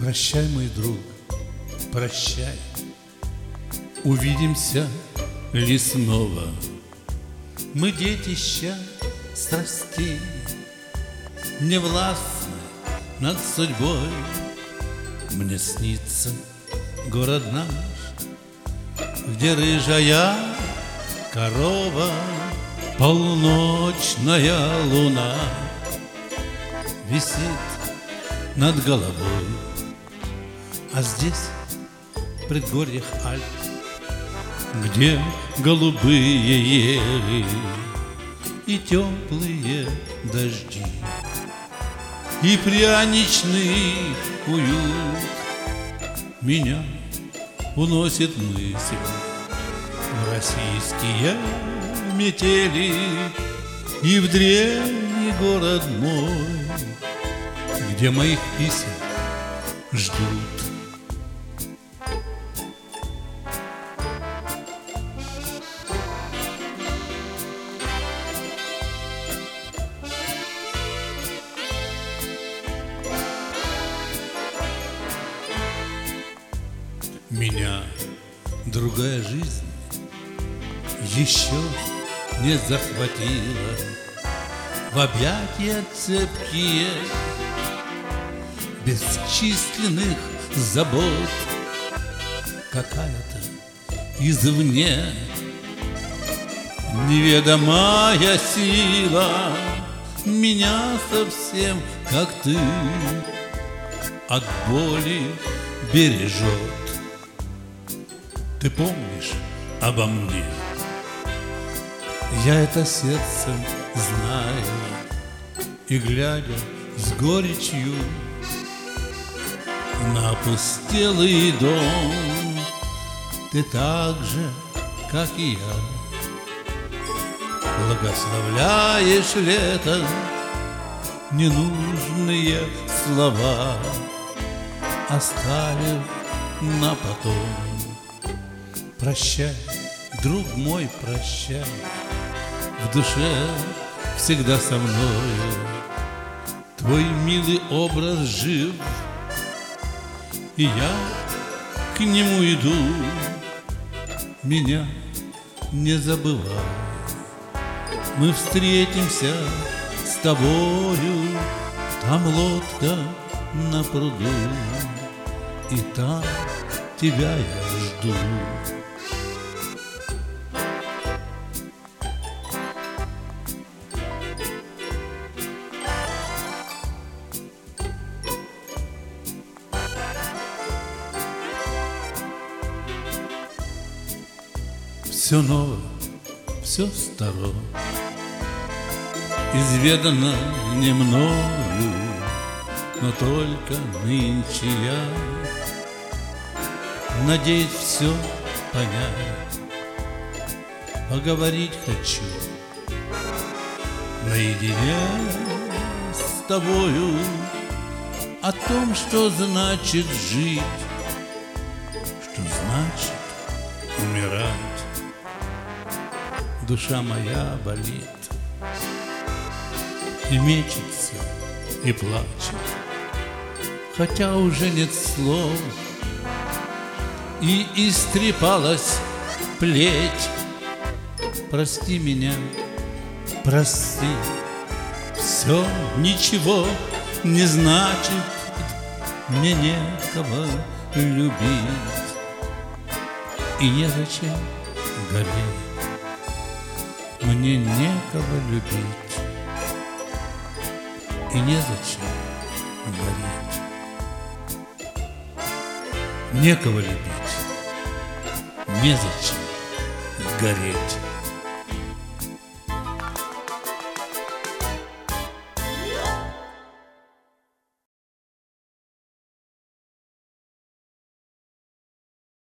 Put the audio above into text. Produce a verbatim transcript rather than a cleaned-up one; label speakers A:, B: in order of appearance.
A: Прощай, мой друг, прощай, увидимся ли снова? Мы детища страстей, не властны над судьбой. Мне снится город наш, где рыжая корова, полночная луна висит над головой. А здесь, в предгорьях Альп, где голубые ели и теплые дожди, и пряничный уют, меня уносит мысль в российские метели и в древний город мой, где моих писем ждут. Меня другая жизнь еще не захватила в объятия цепкие бесчисленных забот. Какая-то извне неведомая сила меня совсем, как ты, от боли бережет. Ты помнишь обо мне? Я это сердцем знаю, и, глядя с горечью на опустелый дом, ты так же, как и я, благословляешь лето, ненужные слова оставив на потом. Прощай, друг мой, прощай, в душе всегда со мною твой милый образ жив, и я к нему иду, меня не забывай. Мы встретимся с тобою, там лодка на пруду, и там тебя я жду. Все ново, все старо, изведано не мною, но только нынче я надеюсь все понять. Поговорить хочу наедине с тобою о том, что значит жить, что значит умирать. Душа моя болит и мечется, и плачет, хотя уже нет слов, и истрепалась плеть. Прости меня, прости, все ничего не значит, мне некого любить и незачем гореть. Мне некого любить и незачем гореть. Некого любить, незачем гореть.